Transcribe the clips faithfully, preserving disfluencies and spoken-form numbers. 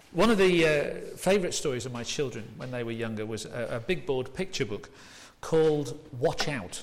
One of the uh, favourite stories of my children when they were younger was a, a big board picture book called Watch Out.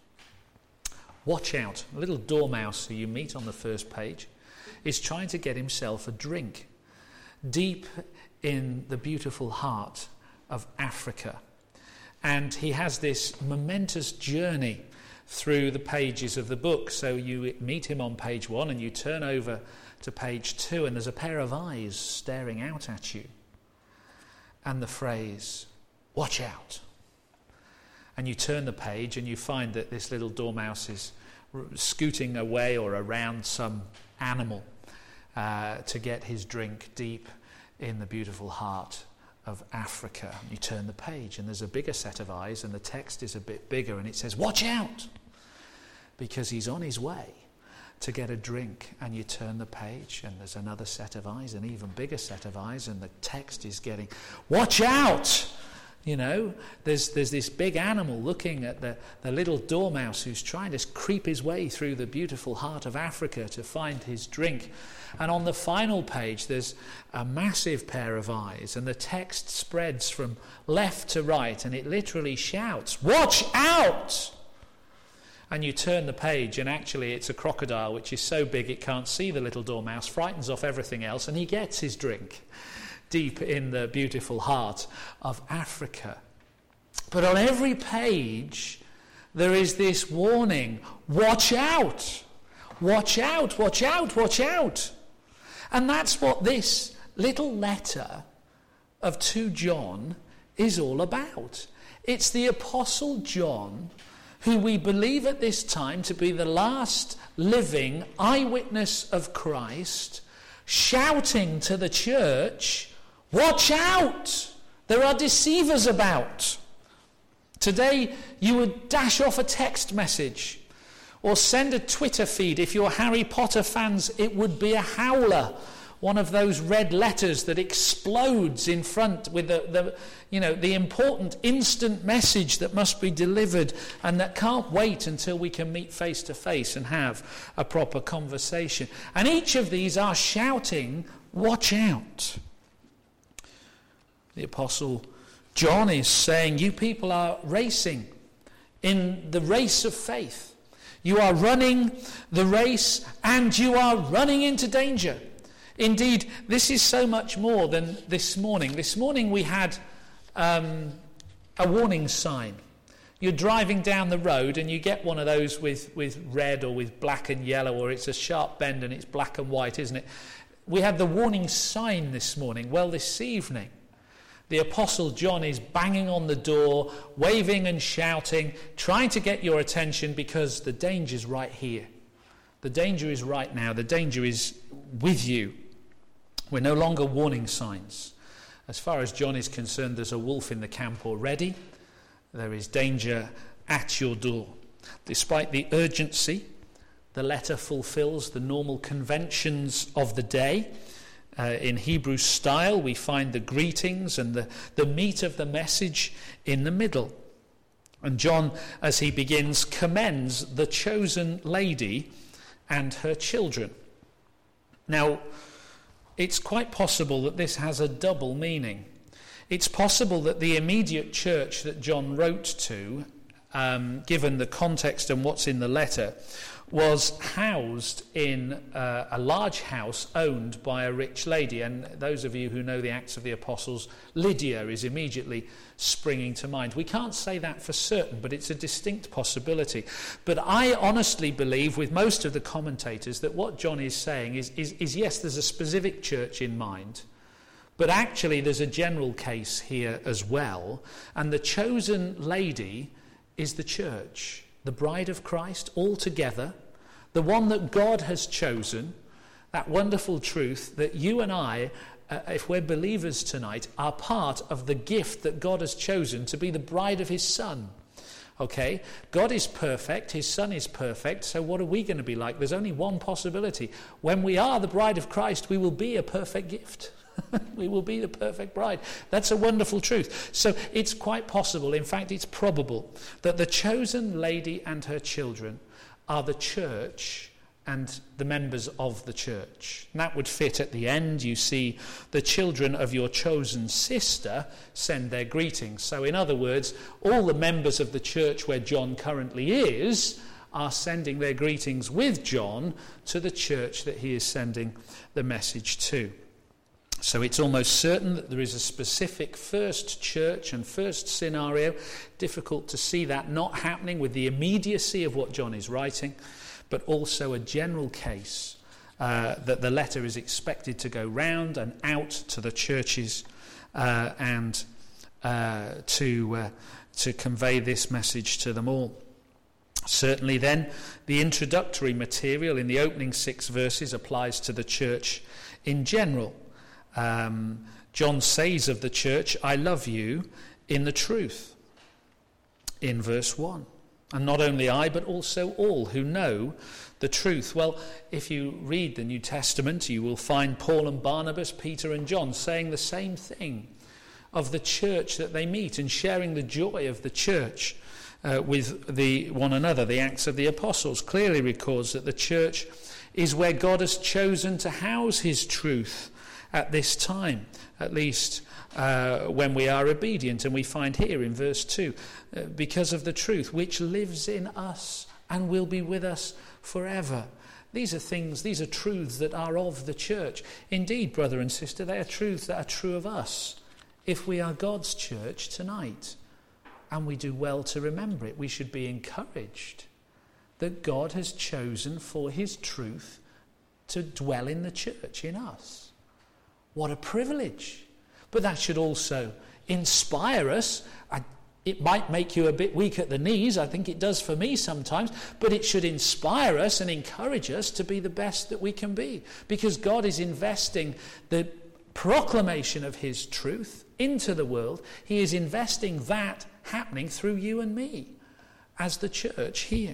Watch Out. A little dormouse who you meet on the first page is trying to get himself a drink deep in the beautiful heart of Africa. And he has this momentous journey through the pages of the book. So you meet him on page one and you turn over to page two and there's a pair of eyes staring out at you. And the phrase, watch out. And you turn the page and you find that this little dormouse is scooting away or around some animal uh, to get his drink deep in the beautiful heart of Africa. You turn the page and there's a bigger set of eyes and the text is a bit bigger and it says, watch out, because he's on his way to get a drink. And you turn the page and there's another set of eyes, an even bigger set of eyes, and the text is getting, watch out. You know, there's there's this big animal looking at the, the little dormouse who's trying to creep his way through the beautiful heart of Africa to find his drink. And on the final page, there's a massive pair of eyes, and the text spreads from left to right, and it literally shouts, watch out! And you turn the page, and actually it's a crocodile which is so big it can't see the little dormouse, frightens off everything else, and he gets his drink deep in the beautiful heart of Africa. But on every page, there is this warning, watch out, watch out, watch out, watch out. And that's what this little letter of Second John is all about. It's the Apostle John, who we believe at this time to be the last living eyewitness of Christ, shouting to the church, watch out! There are deceivers about. Today you would dash off a text message or send a Twitter feed. If you're Harry Potter fans, it would be a howler, one of those red letters that explodes in front with the, the you know, the important instant message that must be delivered and that can't wait until we can meet face to face and have a proper conversation. And each of these are shouting, watch out. The Apostle John is saying, you people are racing in the race of faith. You are running the race and you are running into danger. Indeed, this is so much more than this morning. This morning we had um, a warning sign. You're driving down the road and you get one of those with, with red or with black and yellow, or it's a sharp bend and it's black and white, isn't it? We had the warning sign this morning. Well, this evening, the Apostle John is banging on the door, waving and shouting, trying to get your attention because the danger's right here. The danger is right now. The danger is with you. We're no longer warning signs. As far as John is concerned, there's a wolf in the camp already. There is danger at your door. Despite the urgency, the letter fulfills the normal conventions of the day. Uh, in Hebrew style, we find the greetings and the, the meat of the message in the middle. And John, as he begins, commends the chosen lady and her children. Now, it's quite possible that this has a double meaning. It's possible that the immediate church that John wrote to, um, given the context and what's in the letter, was housed in uh, a large house owned by a rich lady. And those of you who know the Acts of the Apostles, Lydia is immediately springing to mind. We can't say that for certain, but it's a distinct possibility. But I honestly believe, with most of the commentators, that what John is saying is, is, is yes, there's a specific church in mind, but actually there's a general case here as well. And the chosen lady is the church, the bride of Christ, all together, the one that God has chosen, that wonderful truth that you and I, uh, if we're believers tonight, are part of the gift that God has chosen to be the bride of his Son. Okay, God is perfect, his Son is perfect, so what are we going to be like? There's only one possibility. When we are the bride of Christ, we will be a perfect gift. We will be the perfect bride. That's a wonderful truth. So it's quite possible, in fact it's probable, that the chosen lady and her children are the church and the members of the church. And that would fit at the end. You see, the children of your chosen sister send their greetings. So in other words, all the members of the church where John currently is are sending their greetings with John to the church that he is sending the message to. So it's almost certain that there is a specific first church and first scenario. Difficult to see that not happening with the immediacy of what John is writing, but also a general case uh, that the letter is expected to go round and out to the churches uh, and uh, to uh, to convey this message to them all. Certainly then, the introductory material in the opening six verses applies to the church in general. Um, John says of the church, "I love you in the truth," in verse one. And not only I, but also all who know the truth. Well, if you read the New Testament, you will find Paul and Barnabas, Peter and John saying the same thing of the church that they meet and sharing the joy of the church uh, with the one another. The Acts of the Apostles clearly records that the church is where God has chosen to house his truth at this time, at least uh, when we are obedient. And we find here in verse two, uh, because of the truth which lives in us and will be with us forever. These are things, these are truths that are of the church. Indeed, brother and sister, they are truths that are true of us. If we are God's church tonight, and we do well to remember it, we should be encouraged that God has chosen for his truth to dwell in the church, in us. What a privilege. But that should also inspire us. I, it might make you a bit weak at the knees. I think it does for me sometimes. But it should inspire us and encourage us to be the best that we can be. Because God is investing the proclamation of his truth into the world. He is investing that happening through you and me as the church here.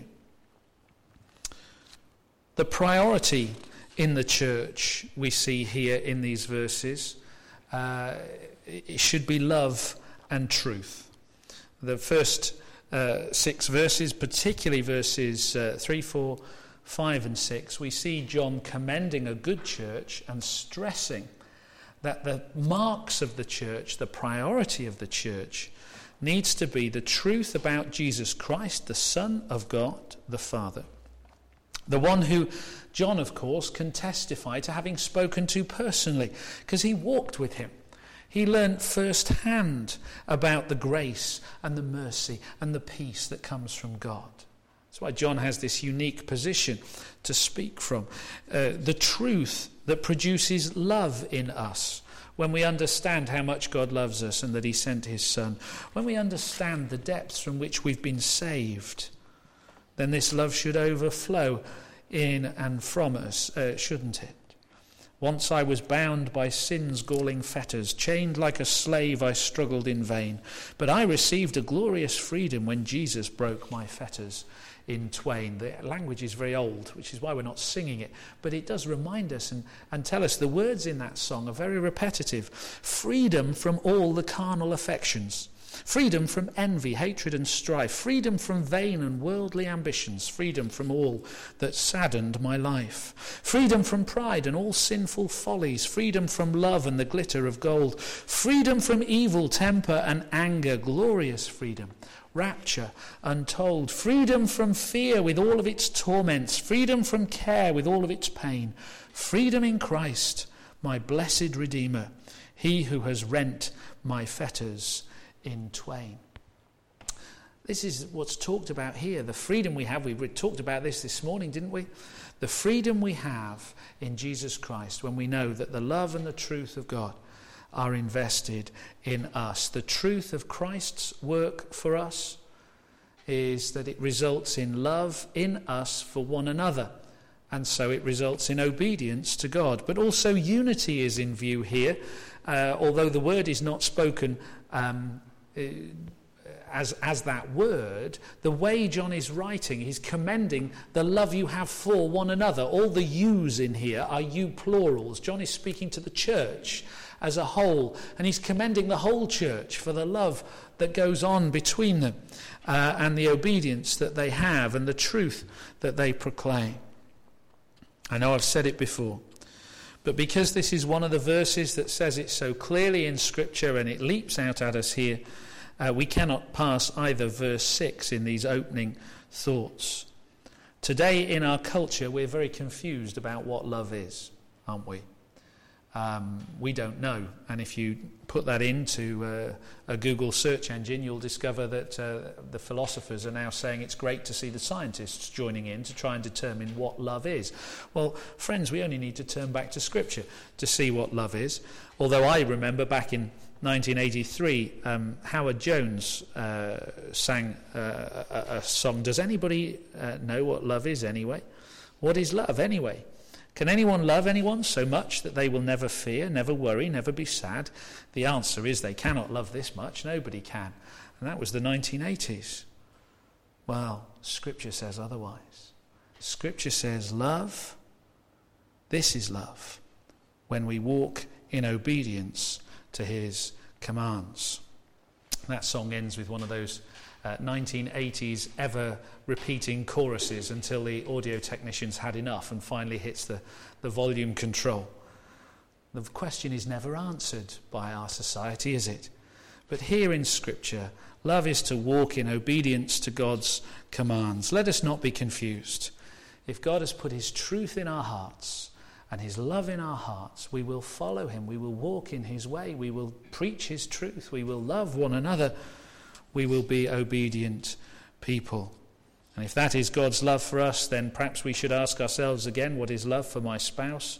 The priority in the church we see here in these verses, uh, it should be love and truth. The first uh, six verses, particularly verses uh, three, four, five and six, we see John commending a good church and stressing that the marks of the church, the priority of the church, needs to be the truth about Jesus Christ, the Son of God, the Father. The one who John, of course, can testify to having spoken to personally, because he walked with him. He learnt firsthand about the grace and the mercy and the peace that comes from God. That's why John has this unique position to speak from. Uh, the truth that produces love in us. When we understand how much God loves us and that he sent his Son. When we understand the depths from which we've been saved, then this love should overflow in and from us, uh, shouldn't it? Once I was bound by sin's galling fetters, chained like a slave I struggled in vain. But I received a glorious freedom when Jesus broke my fetters in twain. The language is very old, which is why we're not singing it. But it does remind us and, and tell us the words in that song are very repetitive. Freedom from all the carnal affections. Freedom from envy, hatred and strife. Freedom from vain and worldly ambitions. Freedom from all that saddened my life. Freedom from pride and all sinful follies. Freedom from love and the glitter of gold. Freedom from evil temper and anger. Glorious freedom. Rapture untold. Freedom from fear with all of its torments. Freedom from care with all of its pain. Freedom in Christ, my blessed Redeemer. He who has rent my fetters in twain. This is what's talked about here. The freedom we have. We talked about this this morning, didn't we? The freedom we have in Jesus Christ when we know that the love and the truth of God are invested in us. The truth of Christ's work for us is that it results in love in us for one another. And so it results in obedience to God. But also unity is in view here. Uh, although the word is not spoken um, as, as that word, the way John is writing, he's commending the love you have for one another. All the yous in here are you plurals. John is speaking to the church as a whole, and he's commending the whole church for the love that goes on between them uh, and the obedience that they have and the truth that they proclaim. I know I've said it before, but because this is one of the verses that says it so clearly in Scripture and it leaps out at us here, uh, we cannot pass either verse six in these opening thoughts. Today in our culture we're very confused about what love is, aren't we? Um, we don't know, and if you put that into uh, a Google search engine, you'll discover that uh, the philosophers are now saying it's great to see the scientists joining in to try and determine what love is. Well, friends, we only need to turn back to Scripture to see what love is. Although I remember back in nineteen eighty-three, um, Howard Jones uh, sang uh, a, a song. Does anybody uh, know what love is anyway? What is love anyway? Can anyone love anyone so much that they will never fear, never worry, never be sad? The answer is they cannot love this much. Nobody can. And that was the nineteen eighties. Well, Scripture says otherwise. Scripture says love, this is love, when we walk in obedience to his commands. That song ends with one of those Uh, nineteen eighties ever-repeating choruses until the audio technicians had enough and finally hits the, the volume control. The question is never answered by our society, is it? But here in Scripture, love is to walk in obedience to God's commands. Let us not be confused. If God has put his truth in our hearts and his love in our hearts, we will follow him. We will walk in his way. We will preach his truth. We will love one another. We will be obedient people. And if that is God's love for us, then perhaps we should ask ourselves again, what is love for my spouse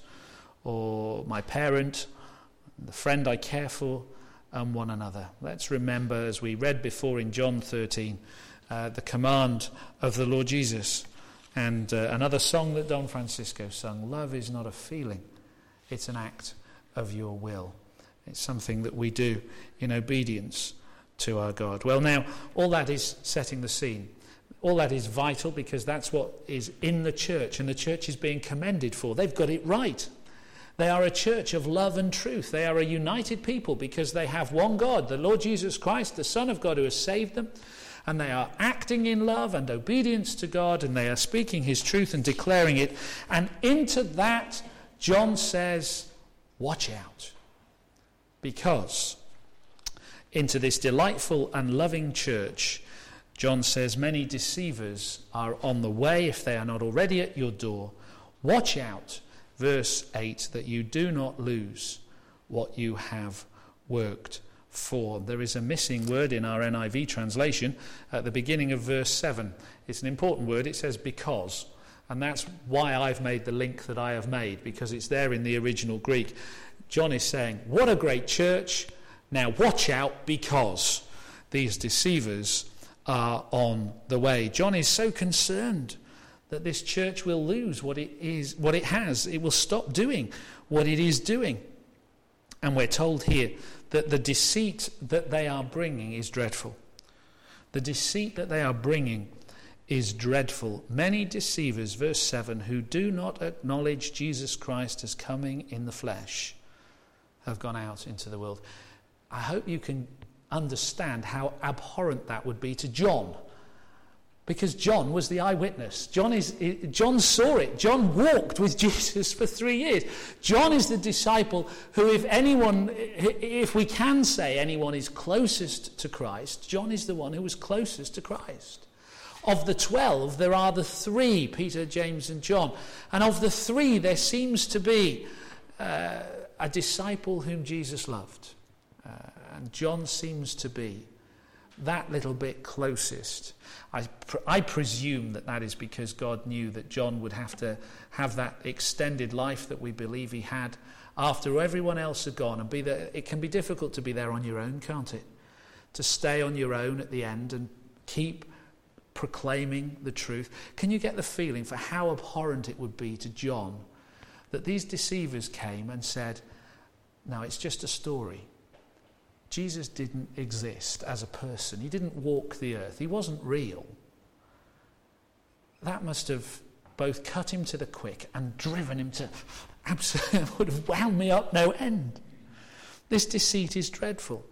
or my parent, the friend I care for, and one another? Let's remember, as we read before in John thirteen, uh, the command of the Lord Jesus. And uh, another song that Don Francisco sung, love is not a feeling, it's an act of your will. It's something that we do in obedience to our God. Well, now, all that is setting the scene. All that is vital because that's what is in the church, and the church is being commended for. They've got it right. They are a church of love and truth. They are a united people because they have one God, the Lord Jesus Christ, the Son of God who has saved them, and they are acting in love and obedience to God, and they are speaking his truth and declaring it. And into that, John says, watch out, because into this delightful and loving church, John says, many deceivers are on the way if they are not already at your door. Watch out, verse eight, that you do not lose what you have worked for. There is a missing word in our N I V translation at the beginning of verse seven. It's an important word. It says because. And that's why I've made the link that I have made, because it's there in the original Greek. John is saying, what a great church. Now watch out, because these deceivers are on the way. John is so concerned that this church will lose what it is, what it has. It will stop doing what it is doing. And we're told here that the deceit that they are bringing is dreadful. The deceit that they are bringing is dreadful. Many deceivers, verse seven, who do not acknowledge Jesus Christ as coming in the flesh, have gone out into the world. I hope you can understand how abhorrent that would be to John, because John was the eyewitness. John is John saw it. John walked with Jesus for three years. John is the disciple who, if anyone, if we can say anyone is closest to Christ, John is the one who was closest to Christ. Of the twelve, there are the three, Peter, James and John. And of the three, there seems to be uh, a disciple whom Jesus loved. Uh, and John seems to be that little bit closest. I, pr- I presume that that is because God knew that John would have to have that extended life that we believe he had after everyone else had gone. And be there. It can be difficult to be there on your own, can't it? To stay on your own at the end and keep proclaiming the truth. Can you get the feeling for how abhorrent it would be to John that these deceivers came and said, no, it's just a story. Jesus didn't exist as a person. He didn't walk the earth. He wasn't real. That must have both cut him to the quick and driven him to absolutely, would have wound me up no end. This deceit is dreadful.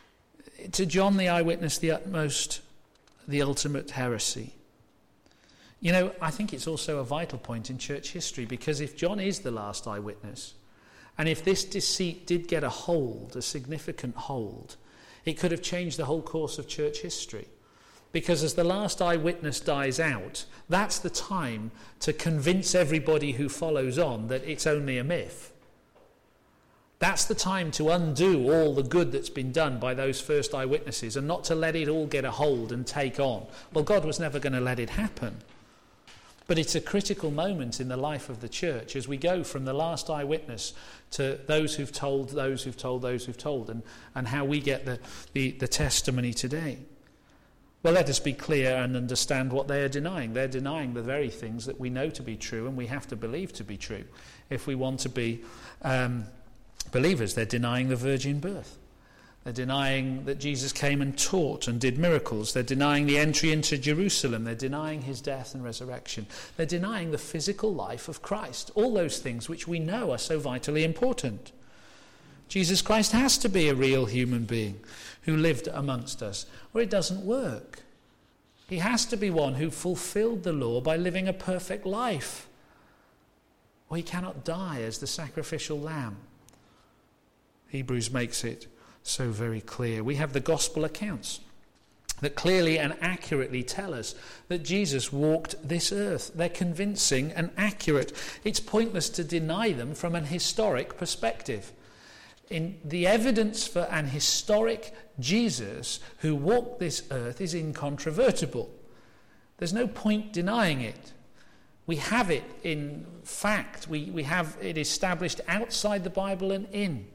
To John the eyewitness, the utmost, the ultimate heresy. You know, I think it's also a vital point in church history, because if John is the last eyewitness, and if this deceit did get a hold, a significant hold, it could have changed the whole course of church history. Because as the last eyewitness dies out, that's the time to convince everybody who follows on that it's only a myth. That's the time to undo all the good that's been done by those first eyewitnesses and not to let it all get a hold and take on. Well, God was never going to let it happen. But it's a critical moment in the life of the church as we go from the last eyewitness to those who've told, those who've told, those who've told, and, and how we get the, the, the testimony today. Well, let us be clear and understand what they are denying. They're denying the very things that we know to be true and we have to believe to be true if we want to be um, believers. They're denying the virgin birth. They're denying that Jesus came and taught and did miracles. They're denying the entry into Jerusalem. They're denying his death and resurrection. They're denying the physical life of Christ. All those things which we know are so vitally important. Jesus Christ has to be a real human being who lived amongst us, or it doesn't work. He has to be one who fulfilled the law by living a perfect life, or he cannot die as the sacrificial lamb. Hebrews makes it so very clear. We have the gospel accounts that clearly and accurately tell us that Jesus walked this earth. They're convincing and accurate. It's pointless to deny them from an historic perspective. In the evidence for an historic Jesus who walked this earth is incontrovertible. There's no point denying it. We have it in fact. We, we have it established outside the Bible and in.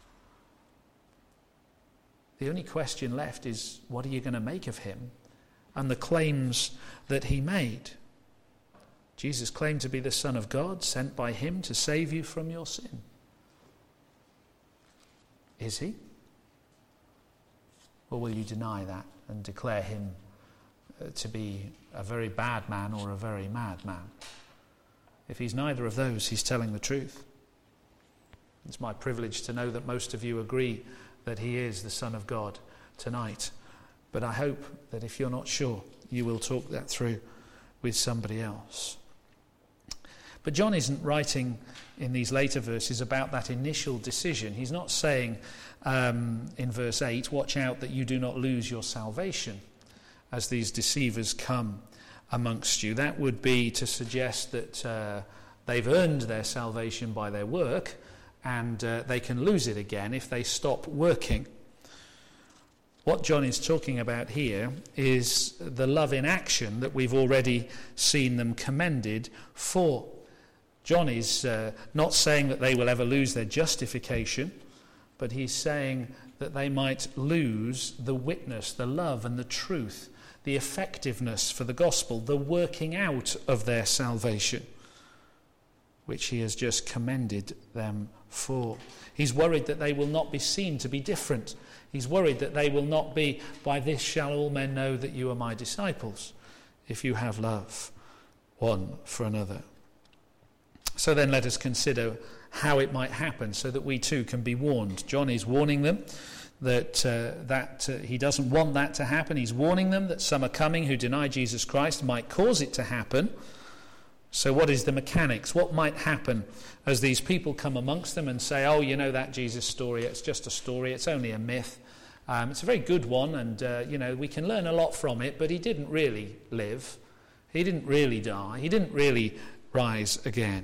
The only question left is, what are you going to make of him and the claims that he made? Jesus claimed to be the Son of God, sent by him to save you from your sin. Is he? Or will you deny that and declare him to be a very bad man or a very mad man? If he's neither of those, he's telling the truth. It's my privilege to know that most of you agree that he is the Son of God tonight. But I hope that if you're not sure, you will talk that through with somebody else. But John isn't writing in these later verses about that initial decision. He's not saying um, in verse eight, watch out that you do not lose your salvation as these deceivers come amongst you. That would be to suggest that uh, they've earned their salvation by their work, and uh, they can lose it again if they stop working. What John is talking about here is the love in action that we've already seen them commended for. John is uh, not saying that they will ever lose their justification, but he's saying that they might lose the witness, the love and the truth, the effectiveness for the gospel, the working out of their salvation, which he has just commended them for. He's worried that they will not be seen to be different. He's worried that they will not be, by this shall all men know that you are my disciples, if you have love one for another. So then let us consider how it might happen so that we too can be warned. John is warning them that uh, that uh, he doesn't want that to happen. He's warning them that some are coming who deny Jesus Christ, might cause it to happen. So what is the mechanics? What might happen as these people come amongst them and say, oh, you know that Jesus story, it's just a story, it's only a myth. Um, it's a very good one, and uh, you know we can learn a lot from it, but he didn't really live. He didn't really die. He didn't really rise again.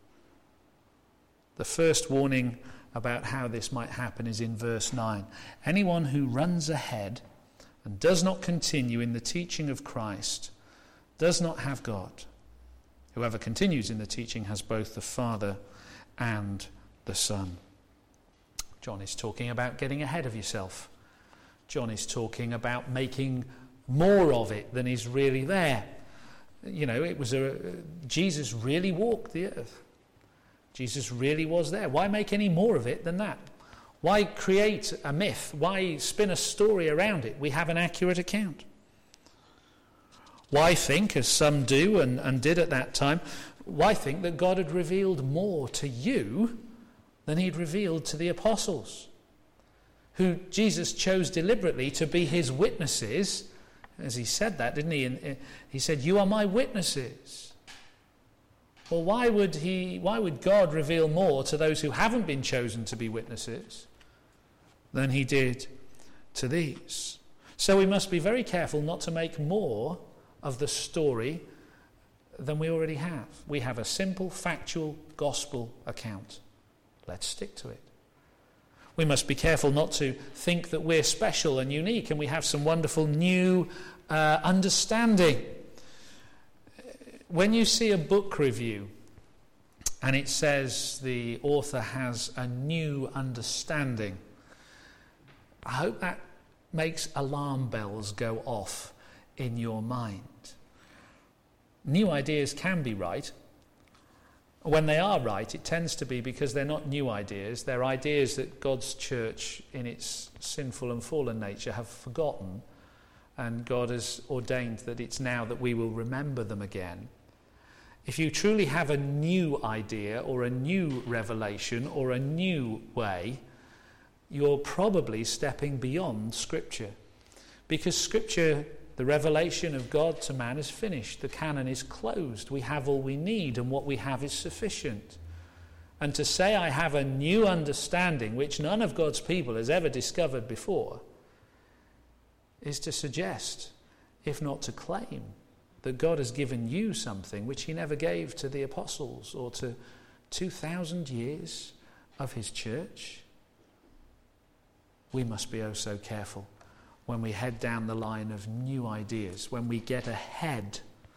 The first warning about how this might happen is in verse nine. Anyone who runs ahead and does not continue in the teaching of Christ does not have God. Whoever continues in the teaching has both the Father and the Son. John is talking about getting ahead of yourself. John is talking about making more of it than is really there. You know, it was a Jesus really walked the earth. Jesus really was there. Why make any more of it than that? Why create a myth? Why spin a story around it? We have an accurate account. Why think, as some do and, and did at that time, why think that God had revealed more to you than he'd revealed to the apostles, who Jesus chose deliberately to be his witnesses as he said that, didn't he? And he said, "You are my witnesses." Well, why would he? Why would God reveal more to those who haven't been chosen to be witnesses than he did to these? So we must be very careful not to make more of the story than we already have. We have a simple, factual gospel account. Let's stick to it. We must be careful not to think that we're special and unique and we have some wonderful new uh, understanding. When you see a book review and it says the author has a new understanding, I hope that makes alarm bells go off in your mind. New ideas can be right. When they are right, it tends to be because they're not new ideas. They're ideas that God's church, in its sinful and fallen nature, have forgotten. And God has ordained that it's now that we will remember them again. If you truly have a new idea or a new revelation or a new way, you're probably stepping beyond Scripture. Because Scripture, the revelation of God to man, is finished. The canon is closed. We have all we need, and what we have is sufficient. And to say I have a new understanding which none of God's people has ever discovered before is to suggest, if not to claim, that God has given you something which he never gave to the apostles or to two thousand years of his church. We must be oh so careful when we head down the line of new ideas, when we get ahead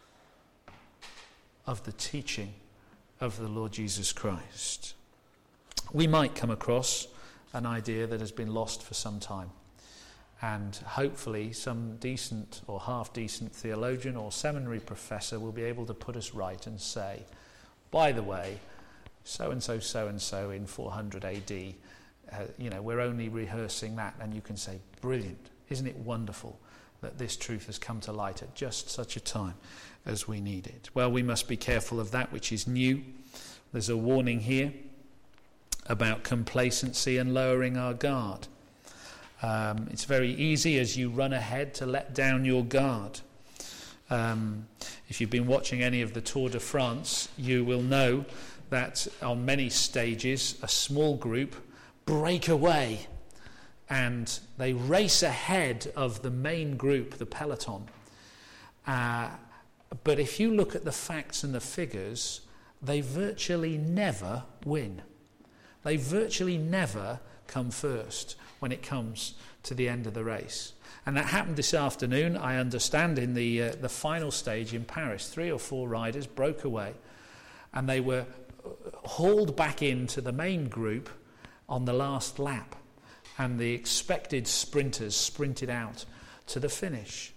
of the teaching of the Lord Jesus Christ. We might come across an idea that has been lost for some time, and hopefully some decent or half-decent theologian or seminary professor will be able to put us right and say, by the way, so-and-so, so-and-so in four hundred A D, uh, you know, we're only rehearsing that, and you can say, brilliant. Isn't it wonderful that this truth has come to light at just such a time as we need it? Well, we must be careful of that which is new. There's a warning here about complacency and lowering our guard. Um, it's very easy as you run ahead to let down your guard. Um, if you've been watching any of the Tour de France, you will know that on many stages a small group break away and they race ahead of the main group, the peloton. Uh, but if you look at the facts and the figures, they virtually never win. They virtually never come first when it comes to the end of the race. And that happened this afternoon, I understand, in the uh, the final stage in Paris. Three or four riders broke away and they were hauled back into the main group on the last lap. And the expected sprinters sprinted out to the finish.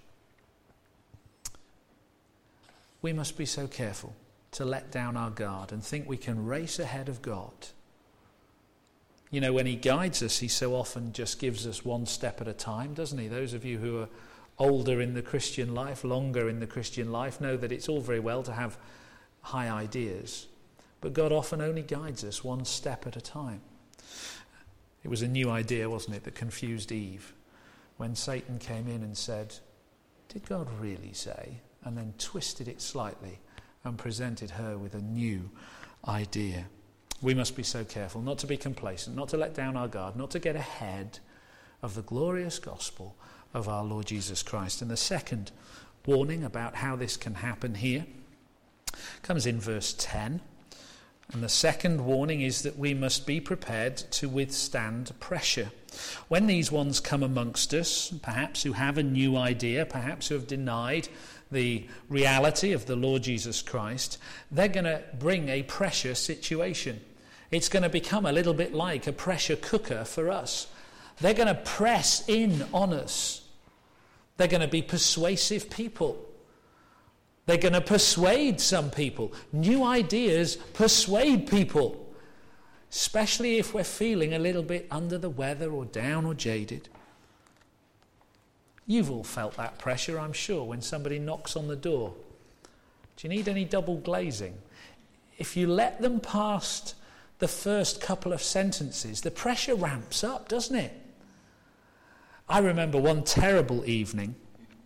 We must be so careful to let down our guard and think we can race ahead of God. You know, when he guides us, he so often just gives us one step at a time, doesn't he? Those of you who are older in the Christian life, longer in the Christian life, know that it's all very well to have high ideas, but God often only guides us one step at a time. It was a new idea, wasn't it, that confused Eve when Satan came in and said, "Did God really say?" and then twisted it slightly and presented her with a new idea. We must be so careful not to be complacent, not to let down our guard, not to get ahead of the glorious gospel of our Lord Jesus Christ. And the second warning about how this can happen here comes in verse ten. And the second warning is that we must be prepared to withstand pressure. When these ones come amongst us, perhaps who have a new idea, perhaps who have denied the reality of the Lord Jesus Christ, they're going to bring a pressure situation. It's going to become a little bit like a pressure cooker for us. They're going to press in on us. They're going to be persuasive people. They're going to persuade some people. New ideas persuade people, especially if we're feeling a little bit under the weather or down or jaded. You've all felt that pressure, I'm sure, when somebody knocks on the door. Do you need any double glazing? If you let them past the first couple of sentences, the pressure ramps up, doesn't it? I remember one terrible evening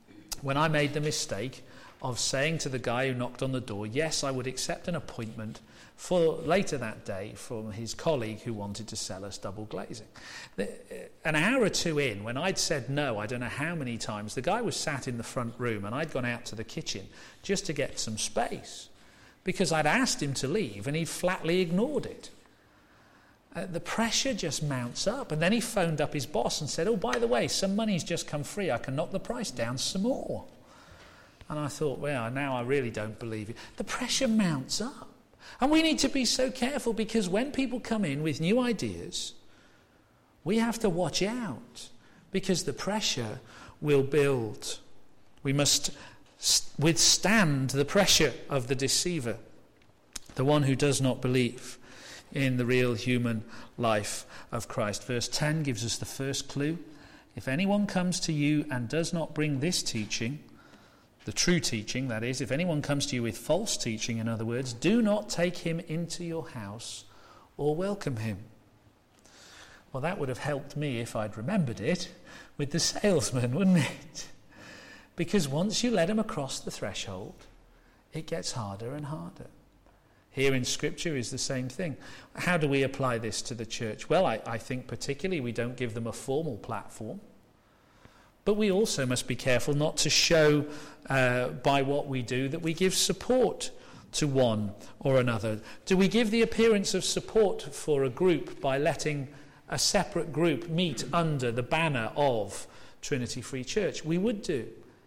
when I made the mistake of saying to the guy who knocked on the door, yes, I would accept an appointment for later that day from his colleague who wanted to sell us double glazing. The, an hour or two in, when I'd said no, I don't know how many times, the guy was sat in the front room and I'd gone out to the kitchen just to get some space because I'd asked him to leave and he flatly ignored it. Uh, the pressure just mounts up. And then he phoned up his boss and said, oh, by the way, some money's just come free. I can knock the price down some more. And I thought, well, now I really don't believe it. The pressure mounts up. And we need to be so careful because when people come in with new ideas, we have to watch out because the pressure will build. We must withstand the pressure of the deceiver, the one who does not believe in the real human life of Christ. Verse ten gives us the first clue. If anyone comes to you and does not bring this teaching, the true teaching, that is, if anyone comes to you with false teaching, in other words, do not take him into your house or welcome him. Well, that would have helped me if I'd remembered it with the salesman, wouldn't it? Because once you let him across the threshold, it gets harder and harder. Here in Scripture is the same thing. How do we apply this to the church? Well, I, I think particularly we don't give them a formal platform. But we also must be careful not to show uh, by what we do that we give support to one or another. Do we give the appearance of support for a group by letting a separate group meet under the banner of Trinity Free Church? We would do.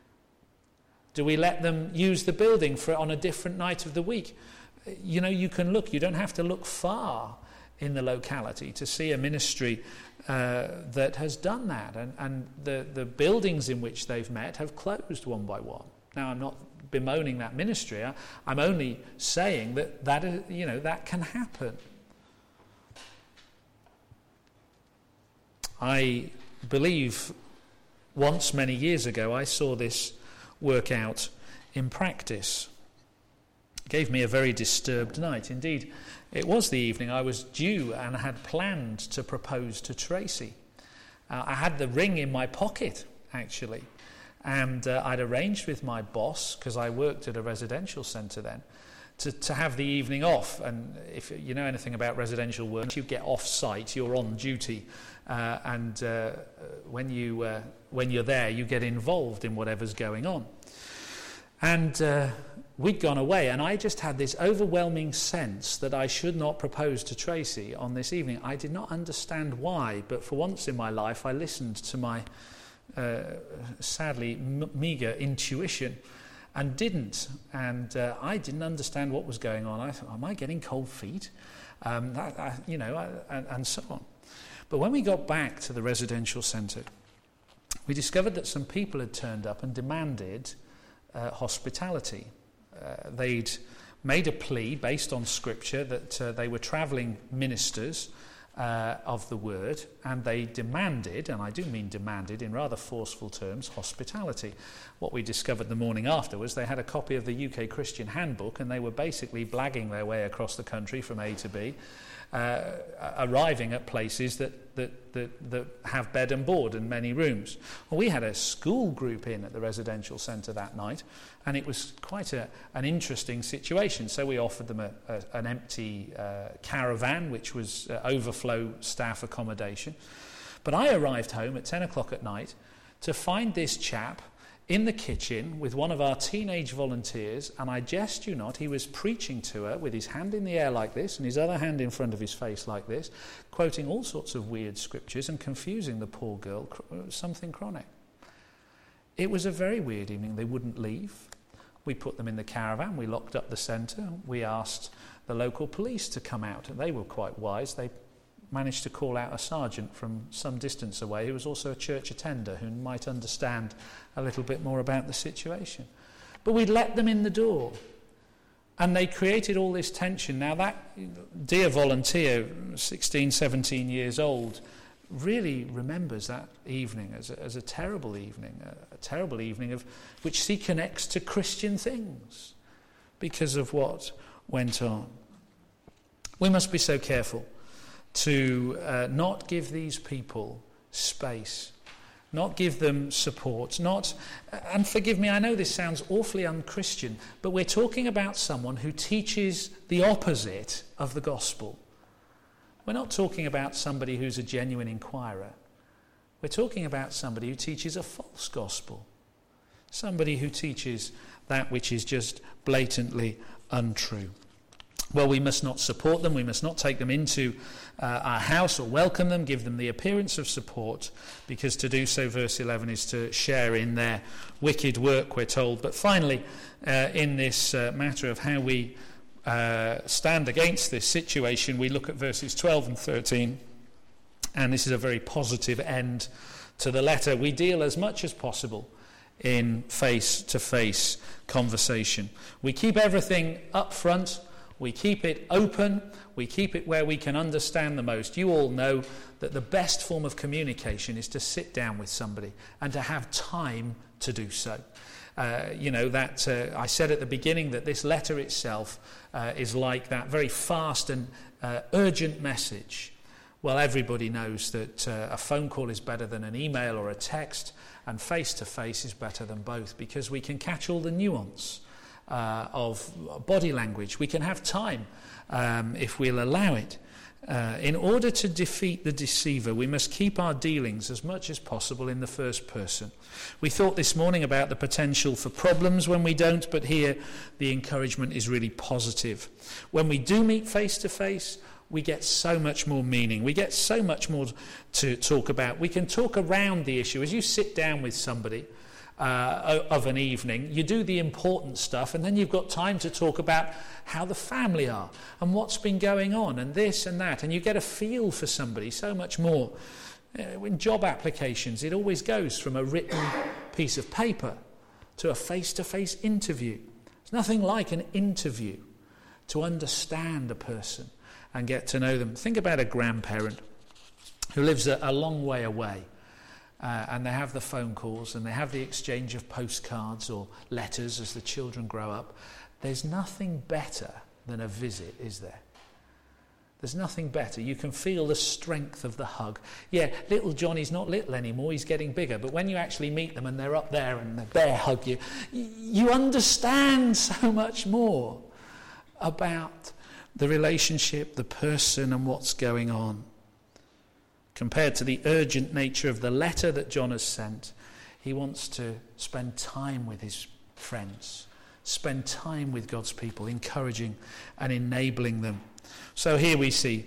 Do we let them use the building for on a different night of the week? You know, you can look, you don't have to look far in the locality to see a ministry uh, that has done that. And, and the, the buildings in which they've met have closed one by one. Now, I'm not bemoaning that ministry. I, I'm only saying that, that is, you know, that can happen. I believe once many years ago I saw this work out in practice. It gave me a very disturbed night. Indeed, it was the evening I was due and had planned to propose to Tracy. Uh, I had the ring in my pocket, actually, and uh, I'd arranged with my boss, because I worked at a residential centre then, to, to have the evening off. And if you know anything about residential work, you get off-site, you're on duty, uh, and uh, when, you, uh, when you're there, you get involved in whatever's going on. And uh, we'd gone away, and I just had this overwhelming sense that I should not propose to Tracy on this evening. I did not understand why, but for once in my life I listened to my uh, sadly m- meagre intuition and didn't. And uh, I didn't understand what was going on. I thought, am I getting cold feet? Um, that, I, you know, I, and, and so on. But when we got back to the residential centre, we discovered that some people had turned up and demanded uh, hospitality. Uh, they'd made a plea based on Scripture that uh, they were travelling ministers uh, of the Word, and they demanded, and I do mean demanded in rather forceful terms, hospitality. What we discovered the morning after was they had a copy of the U K Christian Handbook, and they were basically blagging their way across the country from A to B, uh, arriving at places that, that, that, that have bed and board and many rooms. Well, we had a school group in at the residential centre that night, and it was quite a, an interesting situation. So we offered them a, a, an empty uh, caravan, which was uh, overflow staff accommodation. But I arrived home at ten o'clock at night to find this chap in the kitchen with one of our teenage volunteers, and I jest you not, he was preaching to her with his hand in the air like this and his other hand in front of his face like this, quoting all sorts of weird scriptures and confusing the poor girl, something chronic. It was a very weird evening. They wouldn't leave. We put them in the caravan, we locked up the centre, we asked the local police to come out, and they were quite wise. They managed to call out a sergeant from some distance away who was also a church attender who might understand a little bit more about the situation. But we'd let them in the door, and they created all this tension. Now that dear volunteer, sixteen, seventeen years old, really remembers that evening as a, as a terrible evening, a, a terrible evening of which she connects to Christian things because of what went on. We must be so careful to uh, not give these people space not give them support, not, and forgive me, I know this sounds awfully unchristian, but we're talking about someone who teaches the opposite of the gospel. We're not talking about somebody who's a genuine inquirer. We're talking about somebody who teaches a false gospel, somebody who teaches that which is just blatantly untrue. Well, we must not support them, we must not take them into uh, our house or welcome them, give them the appearance of support, because to do so, verse eleven, is to share in their wicked work, we're told. But finally, uh, in this uh, matter of how we uh, stand against this situation, we look at verses twelve and thirteen, and this is a very positive end to the letter. We deal as much as possible in face-to-face conversation. We keep everything up front. We keep it open, we keep it where we can understand the most. You all know that the best form of communication is to sit down with somebody and to have time to do so. Uh, you know, that uh, I said at the beginning that this letter itself uh, is like that very fast and uh, urgent message. Well, everybody knows that uh, a phone call is better than an email or a text, and face-to-face is better than both, because we can catch all the nuance Uh, of body language. We can have time um, if we'll allow it. Uh, in order to defeat the deceiver, we must keep our dealings as much as possible in the first person. We thought this morning about the potential for problems when we don't, but here the encouragement is really positive. When we do meet face to face, we get so much more meaning. We get so much more to talk about. We can talk around the issue. As you sit down with somebody Uh, of an evening, you do the important stuff, and then you've got time to talk about how the family are and what's been going on and this and that, and you get a feel for somebody so much more. Uh, in job applications, it always goes from a written piece of paper to a face-to-face interview. There's nothing like an interview to understand a person and get to know them. Think about a grandparent who lives a, a long way away. Uh, and they have the phone calls and they have the exchange of postcards or letters as the children grow up. There's nothing better than a visit, is there? There's nothing better. You can feel the strength of the hug. Yeah, little Johnny's not little anymore, he's getting bigger. But when you actually meet them and they're up there and they bear hug you, you understand so much more about the relationship, the person, and what's going on. Compared to the urgent nature of the letter that John has sent, he wants to spend time with his friends, spend time with God's people, encouraging and enabling them. So here we see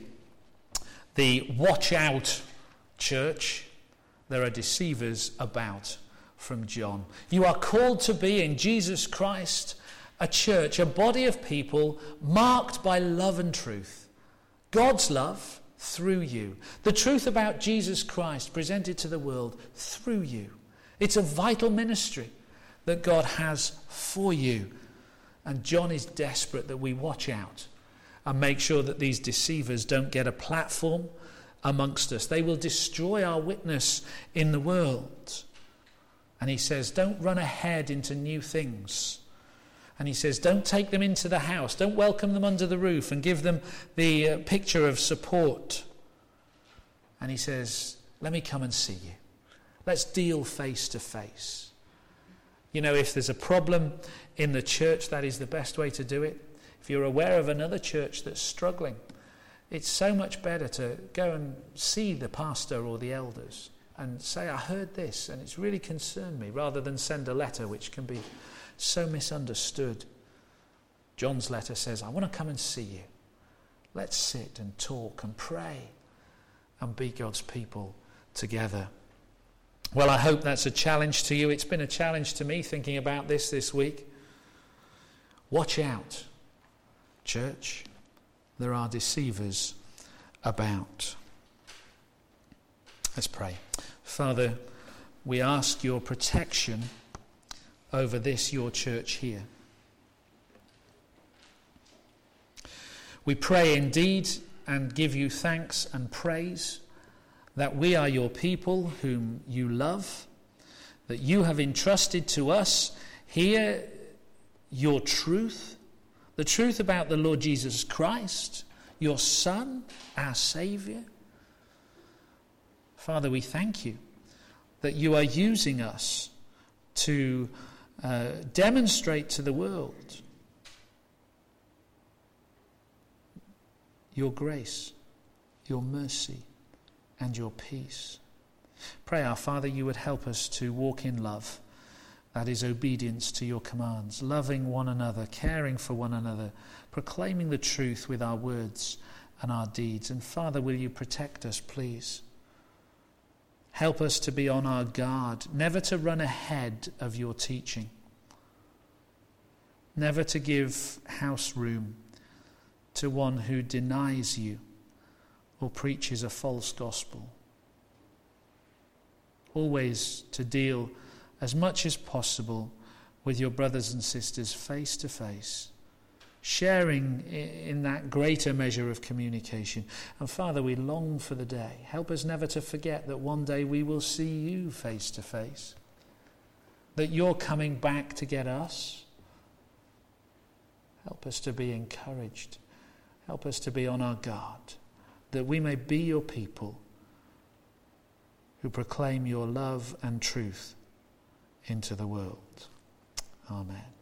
the watch out church. There are deceivers about from John. You are called to be in Jesus Christ a church, a body of people marked by love and truth. God's love through you. The truth about Jesus Christ presented to the world through you. It's a vital ministry that God has for you. And John is desperate that we watch out and make sure that these deceivers don't get a platform amongst us. They will destroy our witness in the world. And he says, don't run ahead into new things. And he says, don't take them into the house. Don't welcome them under the roof and give them the uh, picture of support. And he says, let me come and see you. Let's deal face to face. You know, if there's a problem in the church, that is the best way to do it. If you're aware of another church that's struggling, it's so much better to go and see the pastor or the elders and say, I heard this and it's really concerned me, rather than send a letter which can be so misunderstood. John's letter says, I want to come and see you. Let's sit and talk and pray and be God's people together. Well, I hope that's a challenge to you. It's been a challenge to me thinking about this this week. Watch out, church. There are deceivers about. Let's pray. Father, we ask your protection over this, your church here. We pray indeed and give you thanks and praise that we are your people whom you love, that you have entrusted to us here your truth, the truth about the Lord Jesus Christ, your Son, our Saviour. Father, we thank you that you are using us to uh, demonstrate to the world your grace, your mercy, and your peace. Pray, our Father, you would help us to walk in love, that is obedience to your commands, loving one another, caring for one another, proclaiming the truth with our words and our deeds. And Father, will you protect us, please? Help us to be on our guard, never to run ahead of your teaching, never to give house room to one who denies you or preaches a false gospel. Always to deal as much as possible with your brothers and sisters face to face, sharing in that greater measure of communication. And Father, we long for the day. Help us never to forget that one day we will see you face to face, that you're coming back to get us. Help us to be encouraged. Help us to be on our guard, that we may be your people who proclaim your love and truth into the world. Amen.